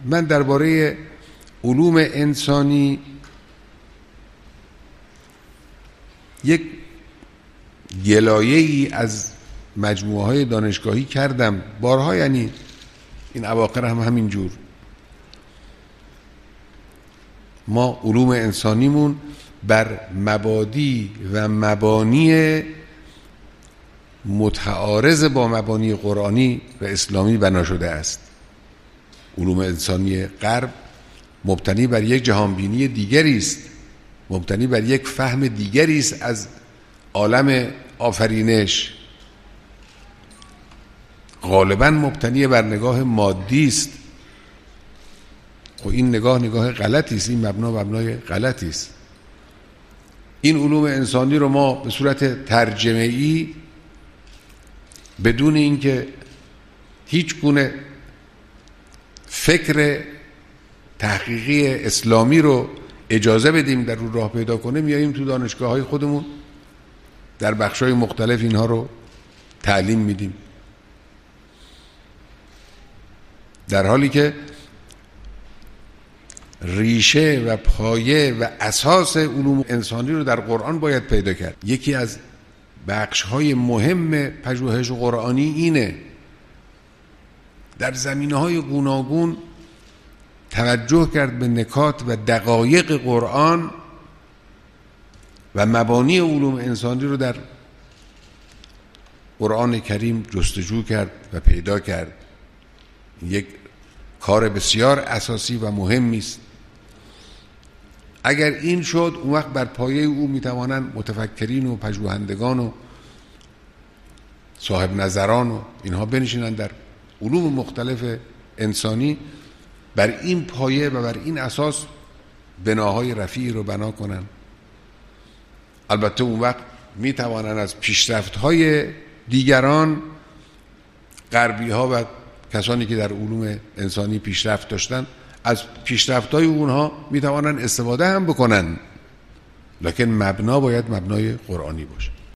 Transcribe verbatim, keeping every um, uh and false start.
من درباره علوم انسانی یک گلایه‌ای از مجموعه های دانشگاهی کردم بارها، یعنی این اواخر هم همین جور. ما علوم انسانیمون بر مبادی و مبانی متعارض با مبانی قرآنی و اسلامی بنا شده است. علوم انسانی غرب مبتنی بر یک جهانبینی دیگری است، مبتنی بر یک فهم دیگری است از عالم آفرینش، غالباً مبتنی بر نگاه مادی است. خب این نگاه نگاه غلطی است، این مبنا مبنای غلطی است. این علوم انسانی رو ما به صورت ترجمه‌ای بدون اینکه هیچ گونه فکر تحقیقی اسلامی رو اجازه بدیم در رو راه پیدا کنه، میاییم تو دانشگاه‌های خودمون در بخش‌های مختلف اینها رو تعلیم میدیم، در حالی که ریشه و پایه و اساس علوم انسانی رو در قرآن باید پیدا کرد. یکی از بخش‌های مهم پژوهش قرآنی اینه در زمینه‌های گوناگون توجه کرد به نکات و دقایق قرآن و مبانی علوم انسانی رو در قرآن کریم جستجو کرد و پیدا کرد. یک کار بسیار اساسی و مهمی است. اگر این شد، اون وقت بر پایه او میتوانند متفکرین و پژوهندگان و صاحب نظران و اینها بنشینند در علوم مختلف انسانی، بر این پایه و بر این اساس بناهای رفیعی رو بنا کنند. البته اون وقت میتوانند از پیشرفت‌های دیگران، غربی ها و کسانی که در علوم انسانی پیشرفت داشتن، از پیشرفت‌های اونها میتوانند استفاده هم بکنن، لکن مبنا باید مبنای قرآنی باشه.